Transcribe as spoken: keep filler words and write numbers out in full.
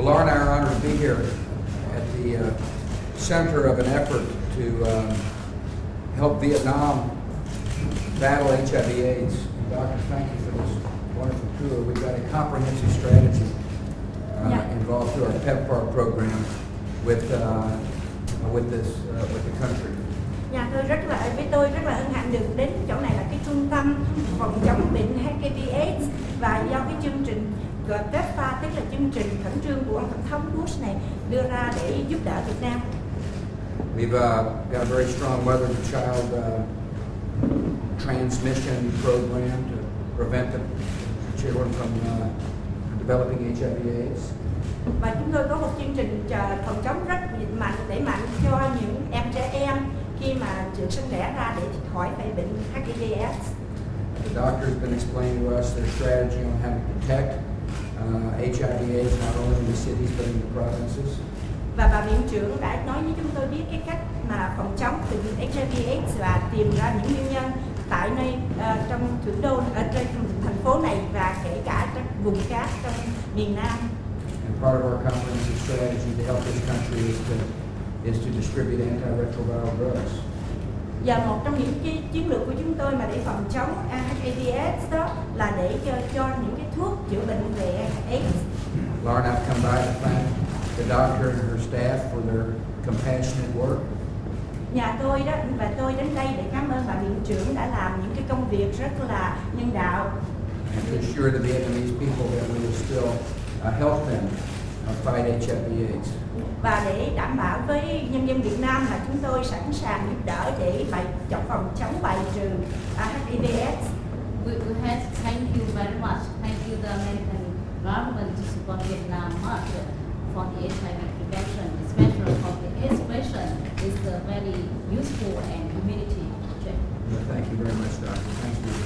Laura and I are honored to be here at the uh, center of an effort to um, help Vietnam battle H I V AIDS. And Doctor, thank you for this wonderful tour. We've got a comprehensive strategy uh, Yeah. involved through our PEPFAR program with uh, with this uh, with the country. Nhà tôi rất là với tôi rất là hân hạnh được đến chỗ này là cái trung tâm phòng chống bệnh H I V AIDS, và do cái chương trình PEPFAR, tức là chương trình khẩn trương của ông tổng thống Bush này đưa ra để giúp đỡ Việt Nam. We've uh, got a very strong mother-to-child uh, transmission program to prevent the children from uh, developing H I V AIDS. Và chúng tôi có một chương trình chờ phòng chống rất mạnh để mạnh cho những em trẻ em khi mà chưa sinh đẻ ra để khỏi phải bệnh H I V AIDS. The doctor has been explaining to us their strategy on how to protect uh, H I V AIDS not only in the cities but in the provinces. Và bà viện trưởng đã nói với chúng tôi biết cái cách mà phòng chống bệnh H I V AIDS và tìm ra những nguyên nhân tại nơi uh, trong thủ đô ở trên thành phố này và kể cả các vùng khác trong miền Nam. And part of our comprehensive strategy to help this country is to is to distribute antiretroviral drugs. Và một trong những cái chiến lược của chúng tôi mà để phòng chống H I V AIDS đó là để cho, cho những cái thuốc chữa bệnh về AIDS. Laura and I've come by to thank the doctor and her staff for their compassionate work. Nhà tôi đó và tôi đến đây để cảm ơn bà viện trưởng đã làm những cái công việc rất là nhân đạo. And to assure the Vietnamese people that we will still uh, help them uh, fight H I V AIDS. Và để đảm bảo với nhân dân Việt Nam là chúng tôi sẵn sàng giúp đỡ để bài chống phòng chống bài trừ H I V AIDS. We, we had to thank you very much. Thank you the American government to support Vietnam much for the H I V prevention, especially for the AIDS prevention. It's a very useful and community project. Well, thank you very much, Doctor. Thanks for your